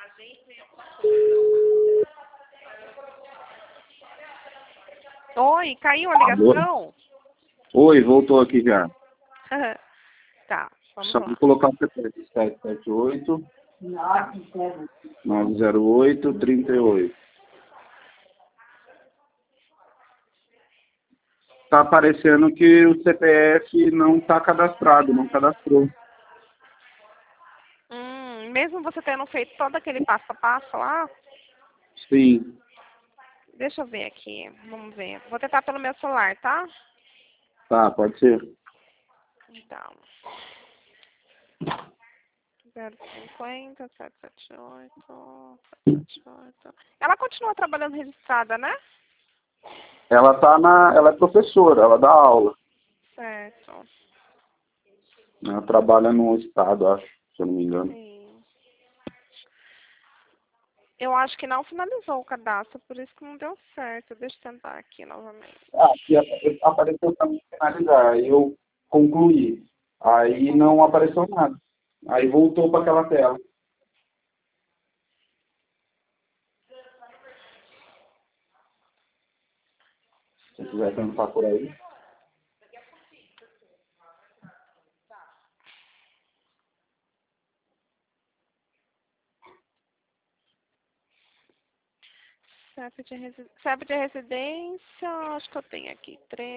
Oi, caiu a Alô? ligação? Oi, voltou aqui já. Tá, vamos Só lá. vou colocar o CPF 778 908 38. Tá aparecendo que o CPF não tá cadastrado, não cadastrou. Mesmo você tendo feito todo aquele passo a passo lá, Sim. deixa eu ver aqui, vamos ver. Vou tentar pelo meu celular, tá? Tá, pode ser. Então, 050 778 778. Ela continua trabalhando registrada, né? Ela é professora, ela dá aula. Certo. Ela trabalha no estado, acho, se eu não me engano. Sim. Eu acho que não finalizou o cadastro, por isso que não deu certo. Deixa eu tentar aqui novamente. Aqui apareceu para mim finalizar, aí eu concluí. Aí não apareceu nada. Aí voltou para aquela tela. Se quiser tentar por aí. CEP de residência, acho que eu tenho aqui.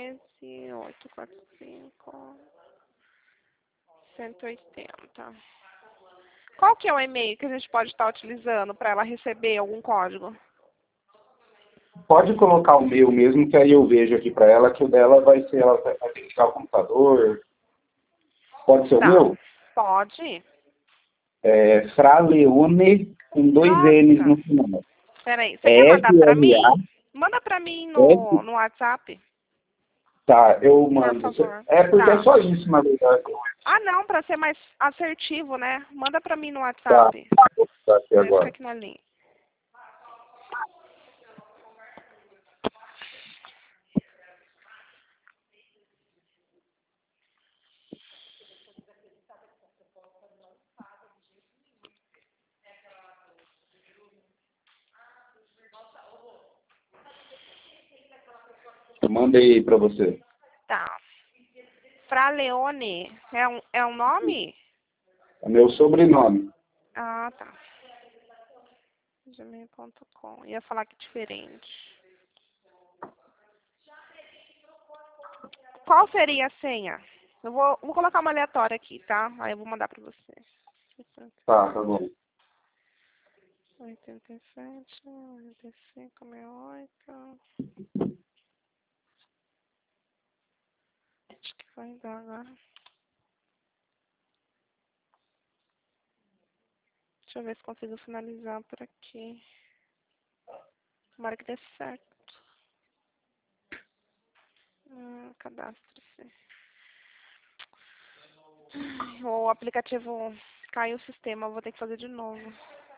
13845 180. Qual que é o e-mail que a gente pode estar utilizando para ela receber algum código? Pode colocar o meu mesmo, que aí eu vejo aqui para ela, que o dela vai ser, ela vai ter que ligar o computador. Pode ser o Tá. meu? Pode? É Fraleone com dois N's Nossa. no final. Peraí, você quer É mandar para FLA. mim? Manda para mim F, no WhatsApp, tá, eu por mando. favor. É porque é Tá. só isso, na verdade. Ah, não, para ser mais assertivo, né? Manda para mim no Tá, WhatsApp. tá aqui Aí fica agora. aqui na linha. Eu mandei para você. Tá. Fraleone é um nome? É meu sobrenome. Ah, tá. Gmail.com. Ia falar que diferente. Qual seria a senha? Eu vou colocar uma aleatória aqui, tá? Aí eu vou mandar pra você. Tá bom. 87, 85, 68. Acho que vai dar agora. Deixa eu ver se consigo finalizar por aqui. Tomara que dê certo. Cadastre-se. O aplicativo caiu o sistema, eu vou ter que fazer de novo.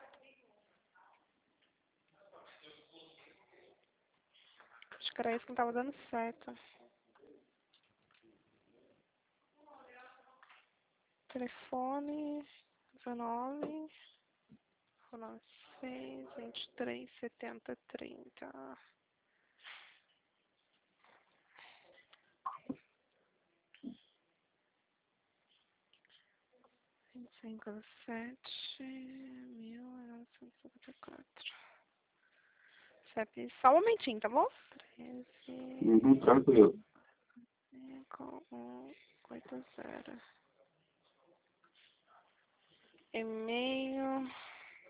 Acho que era isso que não tava dando certo. Telefone 19 96 23 70 30. 25 7 1954. CEP, só um momentinho, tá bom? 13 Tranquilo. 5 1 8 0. E-mail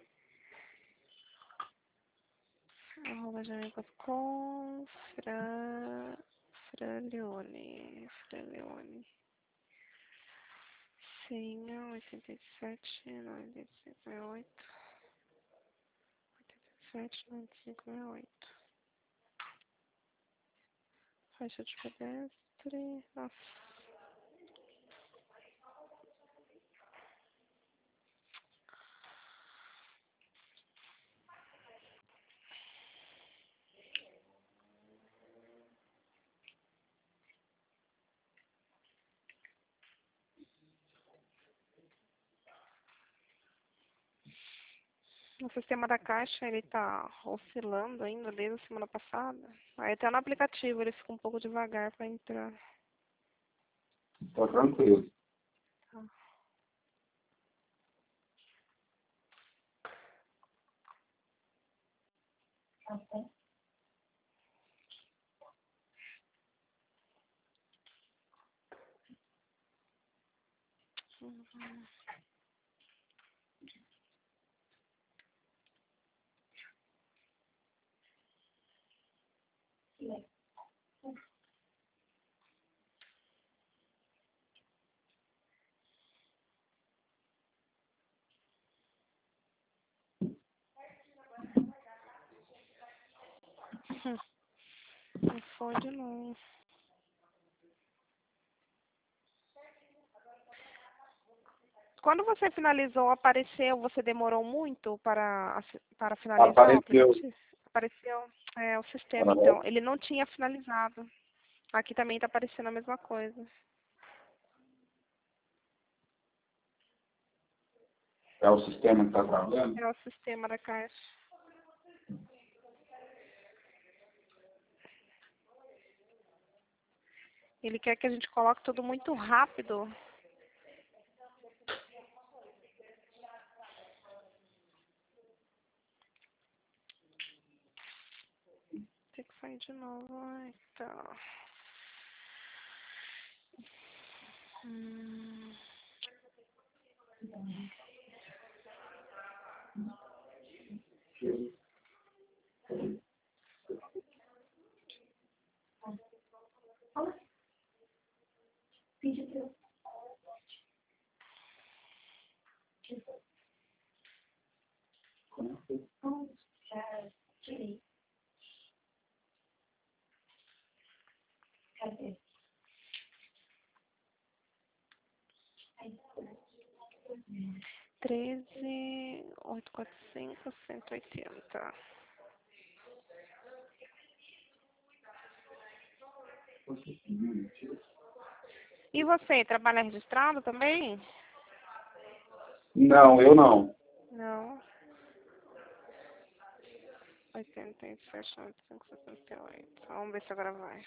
@gmail.com Fraleone. Senha 87 95 68 87 95 68. Faixa de pedestre. Nossa. O sistema da Caixa, ele tá oscilando ainda desde a semana passada. Aí até no aplicativo ele fica um pouco devagar para entrar. Tá tranquilo. Tá. Uhum. Não foi de novo. Quando você finalizou, apareceu, você demorou muito para finalizar o Apareceu. aplicativo? Apareceu o sistema, então. Ele não tinha finalizado. Aqui também está aparecendo a mesma coisa. É o sistema que está travando? É o sistema da Caixa. Ele quer que a gente coloque tudo muito rápido. Tem que sair de novo. Ai, tá. Hum. Treze, 845, 180. E você, trabalha registrado também? Não, eu não. Não. 87, 95, 68. Vamos ver se agora vai.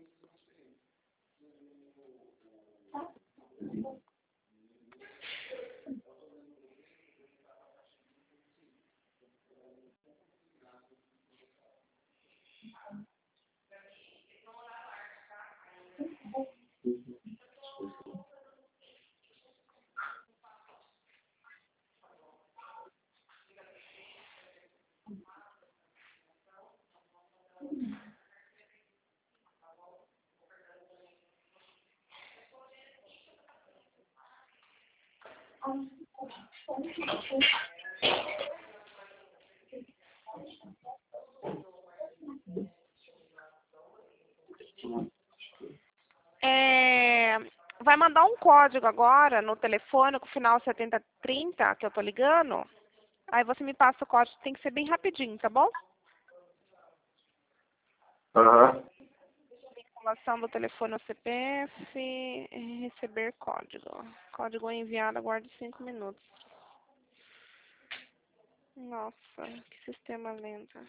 Vai mandar um código agora no telefone com o final 7030, que eu tô ligando. Aí você me passa o código, tem que ser bem rapidinho, tá bom? Aham. Informação do telefone ao CPF, receber código. Código enviado, aguarde 5 minutos. Nossa, que sistema lento.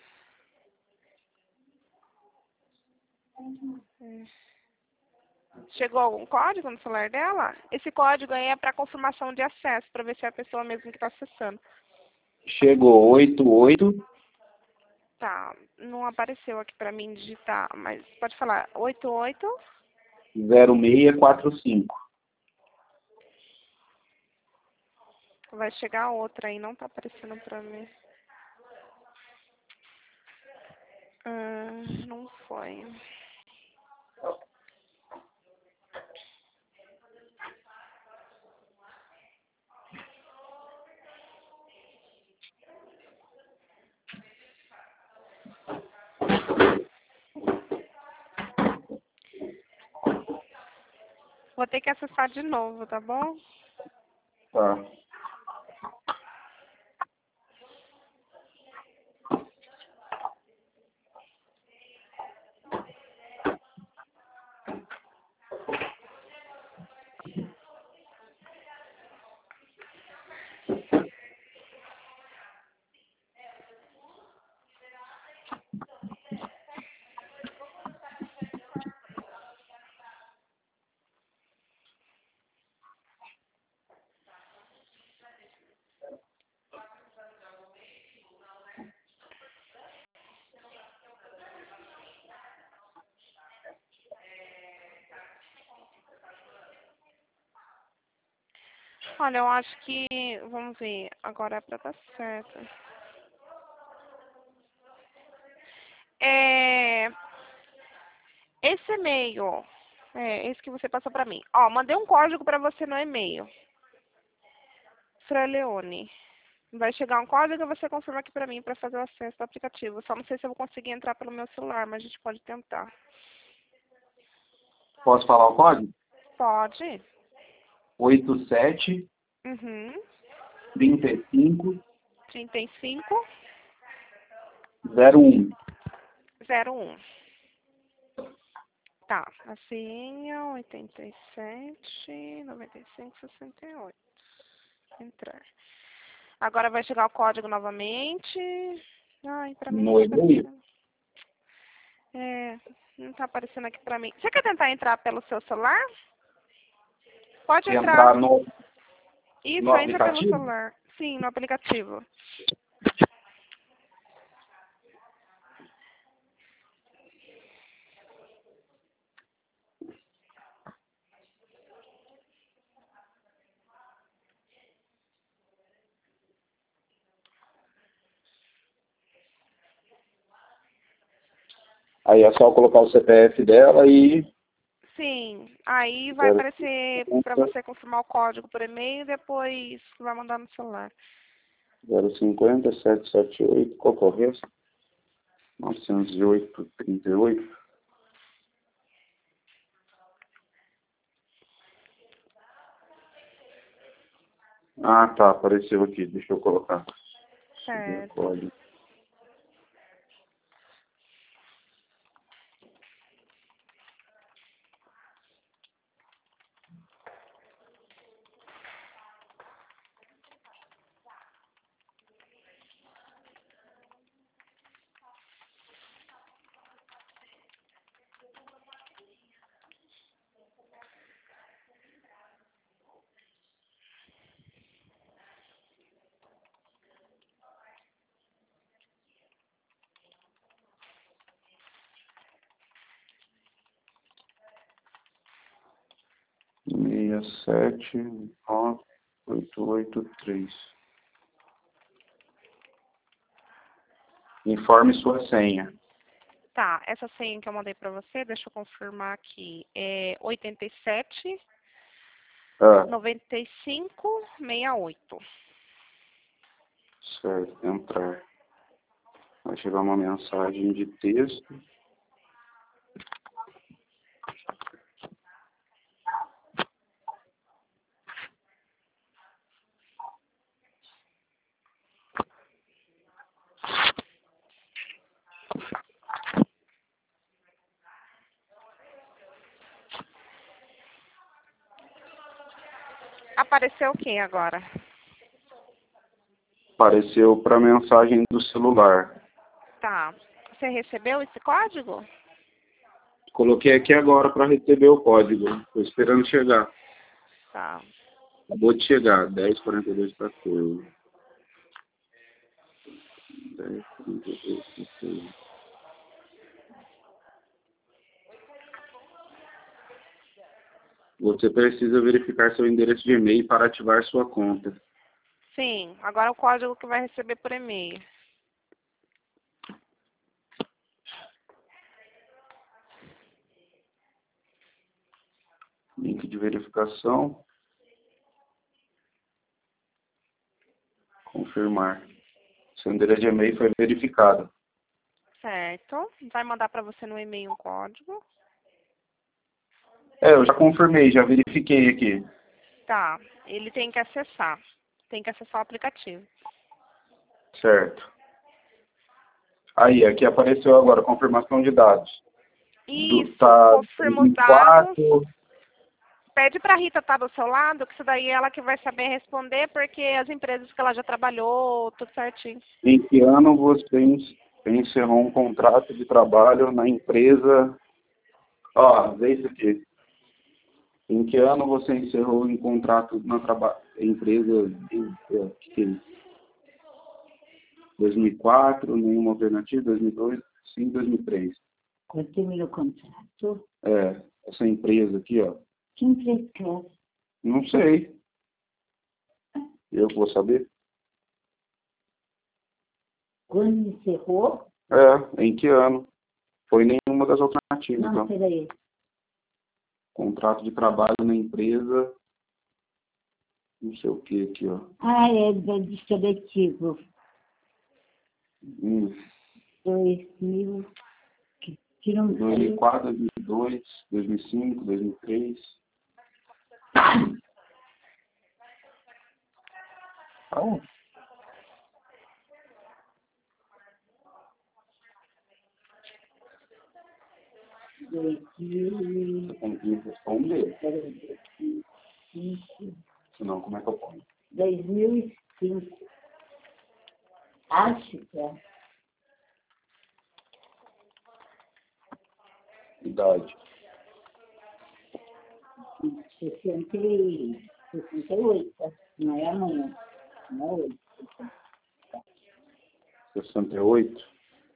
Chegou algum código no celular dela? Esse código aí é para confirmação de acesso, para ver se é a pessoa mesmo que está acessando. Chegou 88 Tá, não apareceu aqui para mim digitar, mas pode falar 88. 0645. Vai chegar outra aí, não tá aparecendo para mim. Não foi. Vou ter que acessar de novo, tá bom? Tá. Olha, eu acho que... Vamos ver. Agora é pra dar certo. Esse e-mail... esse que você passou pra mim. Ó, mandei um código pra você no e-mail. Fraleone. Vai chegar um código e você confirma aqui pra mim pra fazer o acesso ao aplicativo. Só não sei se eu vou conseguir entrar pelo meu celular, mas a gente pode tentar. Posso falar o código? Pode. 87 Uhum. 35 35 01. 01. Tá. A senha 87 95 68. Entrar. Agora vai chegar o código novamente. Ai, pra mim não No tá e-mail? aparecendo. Não tá aparecendo aqui pra mim. Você quer tentar entrar pelo seu celular? Pode entrar. Entrar no Isso, entra pelo aplicativo? celular. Sim, no aplicativo. Aí é só colocar o CPF dela e Sim, aí vai aparecer para você confirmar o código por e-mail e depois vai mandar no celular. 050 778, qual que é o resto? 908 38. Ah, tá, apareceu aqui, deixa eu colocar. Certo. Meia sete nove oito oito três. Informe sua senha. Tá, essa senha que eu mandei para você, deixa eu confirmar aqui, é 87 95 68. Certo, entrar. Vai chegar uma mensagem de texto. Apareceu o que agora? Apareceu para mensagem do celular. Tá. Você recebeu esse código? Coloquei aqui agora para receber o código. Estou esperando chegar. Tá. Acabou de chegar, 10:42 para 14. 10:42 para 14. Você precisa verificar seu endereço de e-mail para ativar sua conta. Sim, agora o código que vai receber por e-mail. Link de verificação. Confirmar. Seu endereço de e-mail foi verificado. Certo. Vai mandar para você no e-mail um código. Eu já confirmei, já verifiquei aqui. Tá. Ele tem que acessar. Tem que acessar o aplicativo. Certo. Aí, aqui apareceu agora, confirmação de dados. Isso, Tá confirma os dados. 4. Pede para a Rita estar do seu lado, que isso daí é ela que vai saber responder, porque as empresas que ela já trabalhou, tudo certinho. Em que ano você encerrou um contrato de trabalho na empresa? Ó, vê isso aqui. Em que ano você encerrou um contrato na empresa de 2004, nenhuma alternativa, 2002, sim, 2003. Quando terminou o contrato, Essa empresa aqui, ó. que empresa que é? Não sei. Eu que vou saber? Quando encerrou? Em que ano? Foi nenhuma das alternativas. Não, Então. peraí. Contrato de trabalho na empresa, não sei o que aqui, ó. Ah, é de seletivo. 2000, que não 2004, 2002, 2005, 2003. Ah, você tem que responder. Senão, como é que eu ponho? 2005. Acho que é. Idade. 68. Não é amanhã. Não é hoje. 68.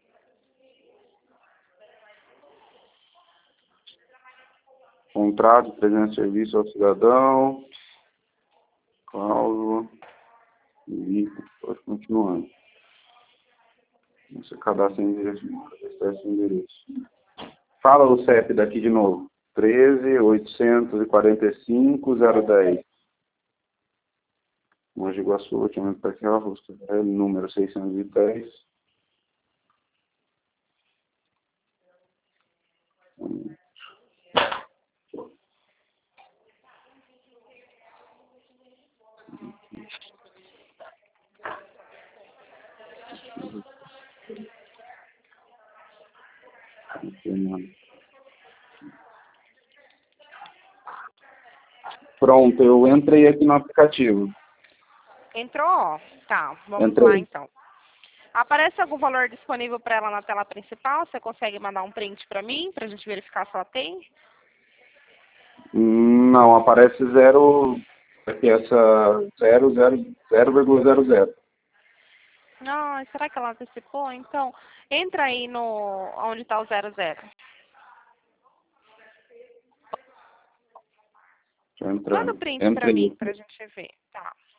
Contrato, presença de serviço ao cidadão. Cláusula. Pode continuando. Você cadastra endereço. Cadastra endereço. Fala o CEP daqui de novo. 13.845.010. Mogi Guaçu, loteamento Parqueira Rosto Velho, número 610. Pronto, eu entrei aqui no aplicativo. Entrou? Tá, vamos Entrei. lá então. Aparece algum valor disponível para ela na tela principal? Você consegue mandar um print para mim, para a gente verificar se ela tem? Não, aparece zero. Aqui essa 0,00. Não, será que ela antecipou? Então, entra aí no onde está o 00. Deixa eu entrar. Manda o print para Entrei. mim, para a gente ver. Tá.